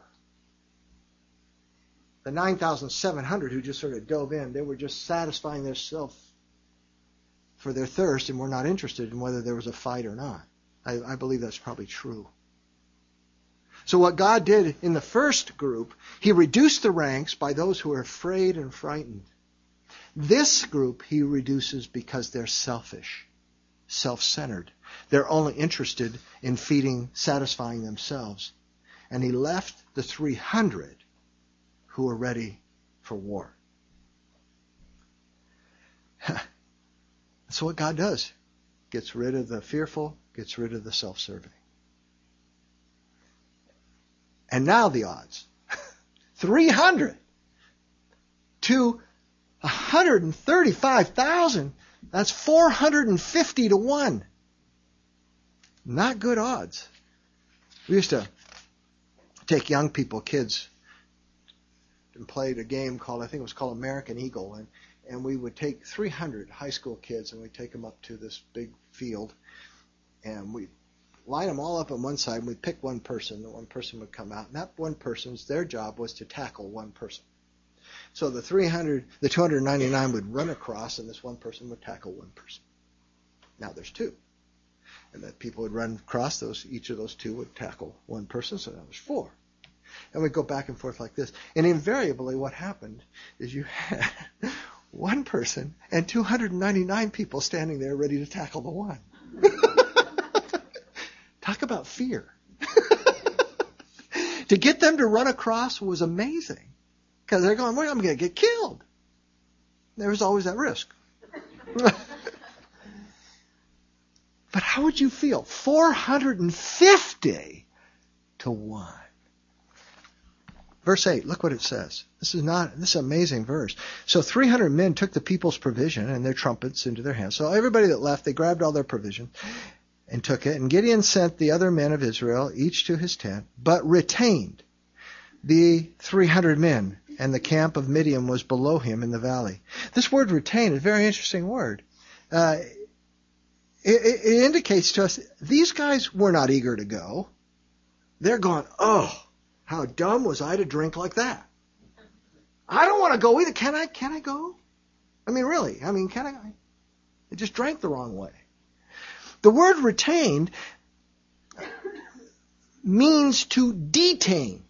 The nine thousand seven hundred who just sort of dove in, they were just satisfying themselves for their thirst and were not interested in whether there was a fight or not. I, I believe that's probably true. So what God did in the first group, He reduced the ranks by those who are afraid and frightened. This group He reduces because they're selfish, self-centered. They're only interested in feeding, satisfying themselves. And He left the three hundred who are ready for war. That's what God does. Gets rid of the fearful, gets rid of the self-serving. And now the odds. three hundred to one hundred thirty-five thousand. That's four hundred fifty to one. Not good odds. We used to take young people, kids, and played a game called, I think it was called American Eagle. And, and we would take three hundred high school kids and we'd take them up to this big field. And we'd line them all up on one side, and we'd pick one person. The one person would come out, and that one person's, their job was to tackle one person. So the three hundred, the two hundred ninety-nine would run across, and this one person would tackle one person. Now there's two. And the people would run across, those, each of those two would tackle one person, so that was four. And we'd go back and forth like this. And invariably what happened is you had one person and two hundred ninety-nine people standing there ready to tackle the one. Talk about fear. To get them to run across was amazing. Because they're going, well, I'm going to get killed. There was always that risk. But how would you feel? four hundred fifty to one. Verse eight, look what it says. This is not, this is an amazing verse. So three hundred men took the people's provision and their trumpets into their hands. So everybody that left, they grabbed all their provision and took it. And Gideon sent the other men of Israel, each to his tent, but retained the three hundred men, and the camp of Midian was below him in the valley. This word retain is a very interesting word. Uh, it, it indicates to us these guys were not eager to go. They're going, oh, how dumb was I to drink like that? I don't want to go either. Can I? Can I go? I mean, really? I mean, can I? I just drank the wrong way. The word retained means to detain.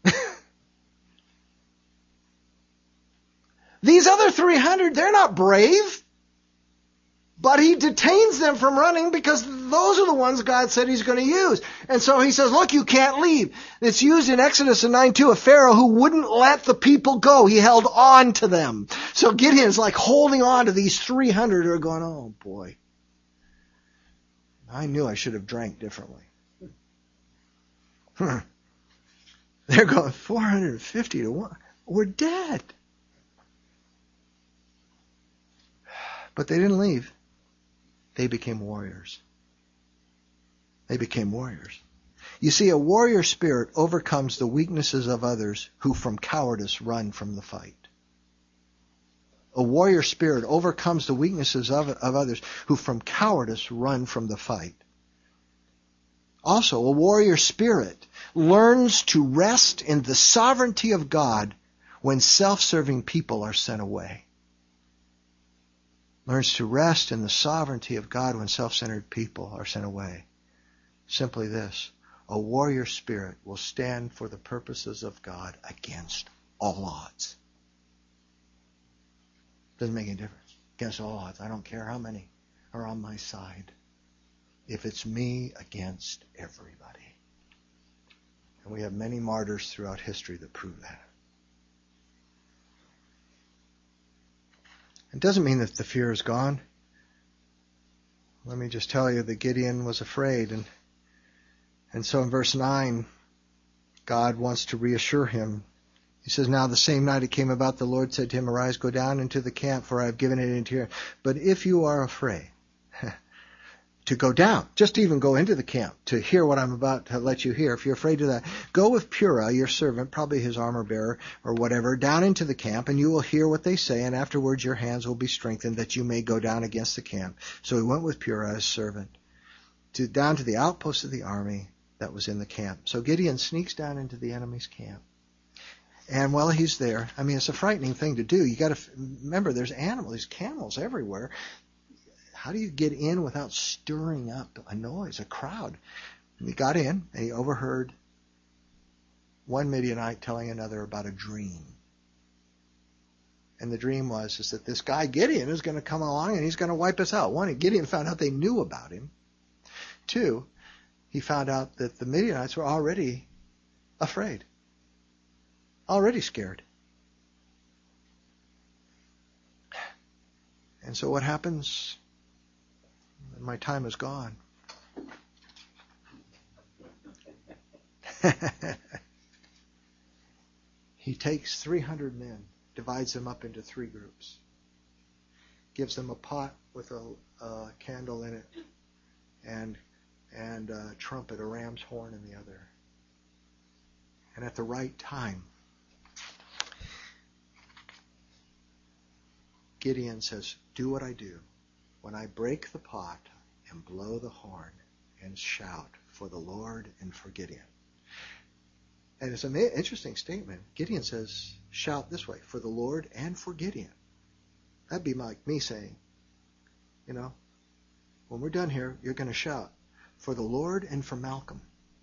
These other three hundred, they're not brave. But he detains them from running because those are the ones God said he's going to use. And so he says, look, you can't leave. It's used in Exodus nine two, a Pharaoh who wouldn't let the people go. He held on to them. So Gideon's like holding on to these three hundred who are going, oh boy, I knew I should have drank differently. Huh. They're going four hundred fifty to one. We're dead. But they didn't leave. They became warriors. They became warriors. You see, a warrior spirit overcomes the weaknesses of others who from cowardice run from the fight. A warrior spirit overcomes the weaknesses of, of others who from cowardice run from the fight. Also, a warrior spirit learns to rest in the sovereignty of God when self-serving people are sent away. Learns to rest in the sovereignty of God when self-centered people are sent away. Simply this, a warrior spirit will stand for the purposes of God against all odds. Doesn't make any difference. Against all odds. I don't care how many are on my side. If it's me against everybody. And we have many martyrs throughout history that prove that. It doesn't mean that the fear is gone. Let me just tell you that Gideon was afraid. And, and so in verse nine, God wants to reassure him. He says, now the same night it came about, the Lord said to him, arise, go down into the camp, for I have given it into your... But if you are afraid to go down, just to even go into the camp, to hear what I'm about to let you hear, if you're afraid of that, go with Purah, your servant, probably his armor bearer or whatever, down into the camp, and you will hear what they say, and afterwards your hands will be strengthened that you may go down against the camp. So he went with Purah, his servant, to down to the outpost of the army that was in the camp. So Gideon sneaks down into the enemy's camp. And while he's there, I mean, it's a frightening thing to do. You got to remember, there's animals, there's camels everywhere. How do you get in without stirring up a noise, a crowd? And he got in, and he overheard one Midianite telling another about a dream. And the dream was is that this guy Gideon is going to come along and he's going to wipe us out. One, Gideon found out they knew about him. Two, he found out that the Midianites were already afraid, already scared. And so what happens? My time is gone. He takes three hundred men, divides them up into three groups, gives them a pot with a, a candle in it, and and a trumpet, a ram's horn in the other. And at the right time, Gideon says, do what I do. When I break the pot and blow the horn and shout for the Lord and for Gideon. And it's an interesting statement. Gideon says, shout this way, for the Lord and for Gideon. That'd be like me saying, you know, when we're done here, you're going to shout for the Lord and for Malcolm.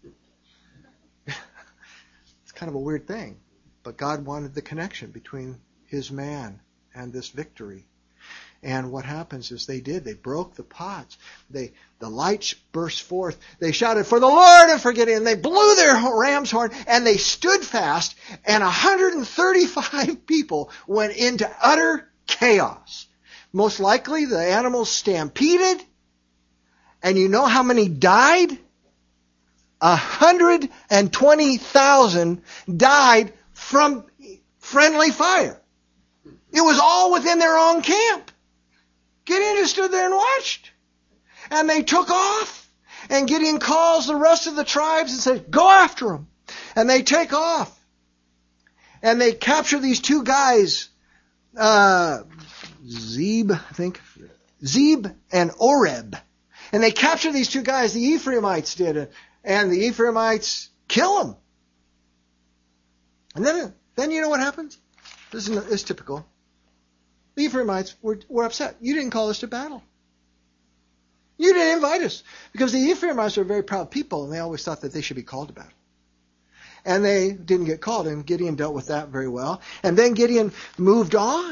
It's kind of a weird thing, but God wanted the connection between his man and this victory. And what happens is they did. They broke the pots. They, the lights burst forth. They shouted, for the Lord and for Gideon. They blew their ram's horn and they stood fast. And one hundred thirty-five people went into utter chaos. Most likely the animals stampeded. And you know how many died? one hundred twenty thousand died from friendly fire. It was all within their own camp. Gideon just stood there and watched. And they took off. And Gideon calls the rest of the tribes and says, go after them. And they take off. And they capture these two guys, uh, Zeb, I think, Zeb and Oreb. And they capture these two guys, the Ephraimites did. And the Ephraimites kill them. And then, then you know what happens? This is, this is typical. The Ephraimites were, were upset. You didn't call us to battle. You didn't invite us. Because the Ephraimites are very proud people, and they always thought that they should be called to battle. And they didn't get called, and Gideon dealt with that very well. And then Gideon moved on,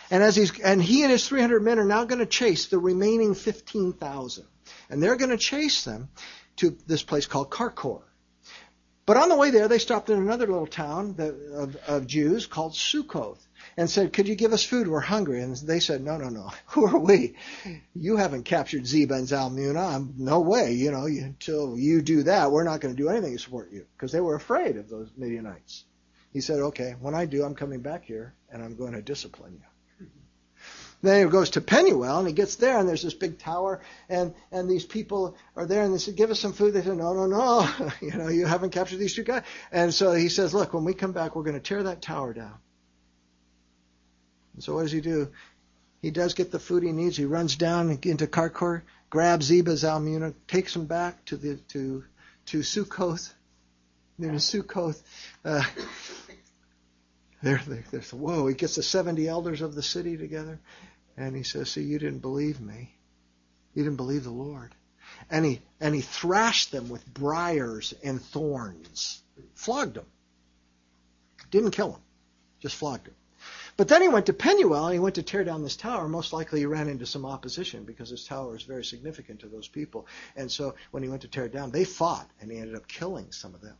And as he's and he and his three hundred men are now going to chase the remaining fifteen thousand. And they're going to chase them to this place called Karkor. But on the way there, they stopped in another little town that, of, of Jews called Sukkoth and said, could you give us food? We're hungry. And they said, no, no, no. Who are we? You haven't captured Zebah and Zalmunna. I'm, no way. You know, you, until you do that, we're not going to do anything to support you. Because they were afraid of those Midianites. He said, okay, when I do, I'm coming back here and I'm going to discipline you. Then he goes to Penuel, and he gets there, and there's this big tower, and, and these people are there, and they said, give us some food. They said, no, no, no, you know, you haven't captured these two guys. And so he says, look, when we come back, we're going to tear that tower down. And so what does he do? He does get the food he needs. He runs down into Karkor, grabs Zebah, Zalmunna, takes them back to the to to Sukkoth. Near Sukkoth. Uh, They're, they're, they're, whoa, he gets the seventy elders of the city together. And he says, see, you didn't believe me. You didn't believe the Lord. And he, and he thrashed them with briars and thorns. Flogged them. Didn't kill them. Just flogged them. But then he went to Penuel, and he went to tear down this tower. Most likely he ran into some opposition because this tower is very significant to those people. And so when he went to tear it down, they fought, and he ended up killing some of them.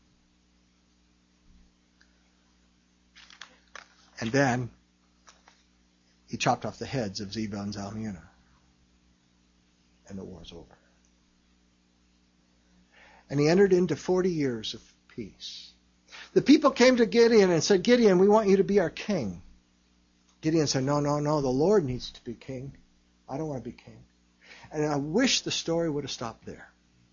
And then he chopped off the heads of Zebah and Zalmunna. And the war's over. And he entered into forty years of peace. The people came to Gideon and said, Gideon, we want you to be our king. Gideon said, no, no, no, the Lord needs to be king. I don't want to be king. And I wish the story would have stopped there.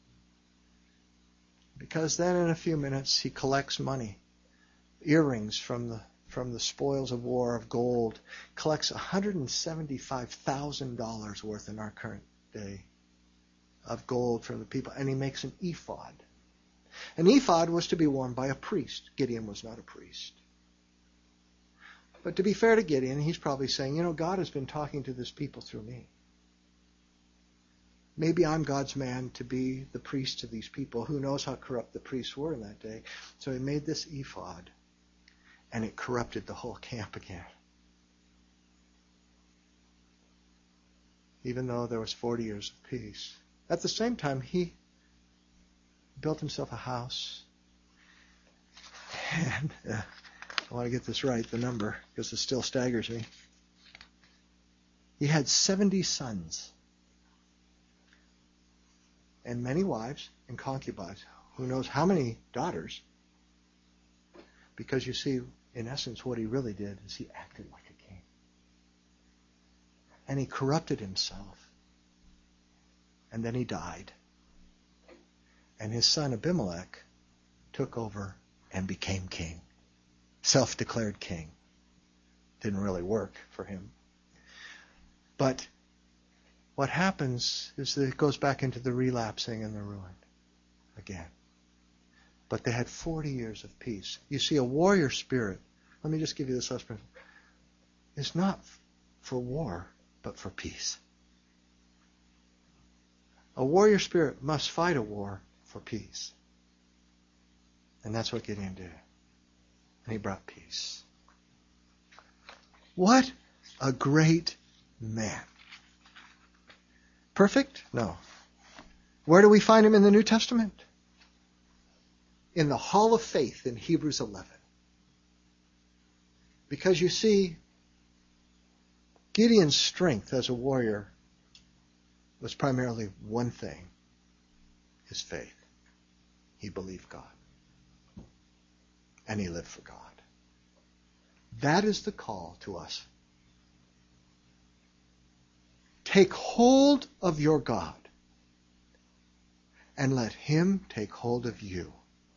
Because then in a few minutes he collects money, earrings from the from the spoils of war of gold, collects one hundred seventy-five thousand dollars worth in our current day of gold from the people, and he makes an ephod. An ephod was to be worn by a priest. Gideon was not a priest. But to be fair to Gideon, he's probably saying, you know, God has been talking to this people through me. Maybe I'm God's man to be the priest to these people. Who knows how corrupt the priests were in that day. So he made this ephod. And it corrupted the whole camp again. Even though there was forty years of peace. At the same time, he built himself a house. And uh, I want to get this right, the number, because it still staggers me. He had seventy sons. And many wives and concubines. Who knows how many daughters. Because you see, in essence, what he really did is he acted like a king. And he corrupted himself. And then he died. And his son Abimelech took over and became king. Self-declared king. Didn't really work for him. But what happens is that it goes back into the relapsing and the ruin again. But they had forty years of peace. You see, a warrior spirit, let me just give you this lesson, is not for war, but for peace. A warrior spirit must fight a war for peace. And that's what Gideon did. And he brought peace. What a great man. Perfect? No. Where do we find him in the New Testament? In the Hall of Faith in Hebrews eleven. Because you see, Gideon's strength as a warrior was primarily one thing, his faith. He believed God. And he lived for God. That is the call to us. Take hold of your God and let him take hold of you.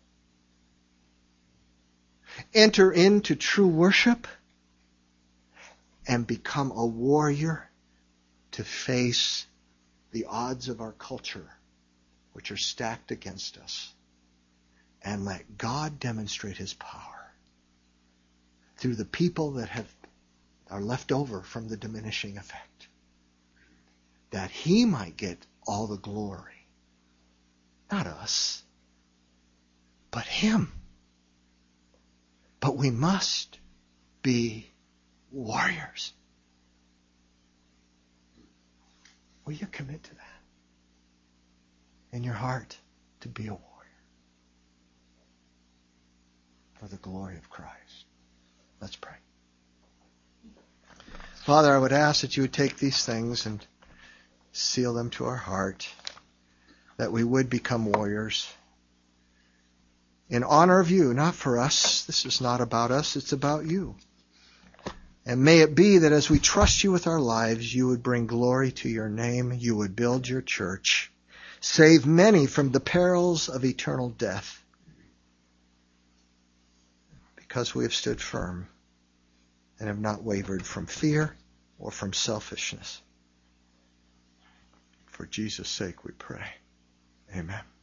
Enter into true worship and become a warrior to face the odds of our culture, which are stacked against us. And let God demonstrate his power through the people that have are left over from the diminishing effect. That he might get all the glory. Not us, but him. But we must be warriors. Will you commit to that in your heart to be a warrior for the glory of Christ? Let's pray. Father, I would ask that you would take these things and seal them to our heart, that we would become warriors in honor of you, not for us. This is not about us, it's about you. And may it be that as we trust you with our lives, you would bring glory to your name, you would build your church, save many from the perils of eternal death, because we have stood firm and have not wavered from fear or from selfishness. For Jesus' sake we pray. Amen.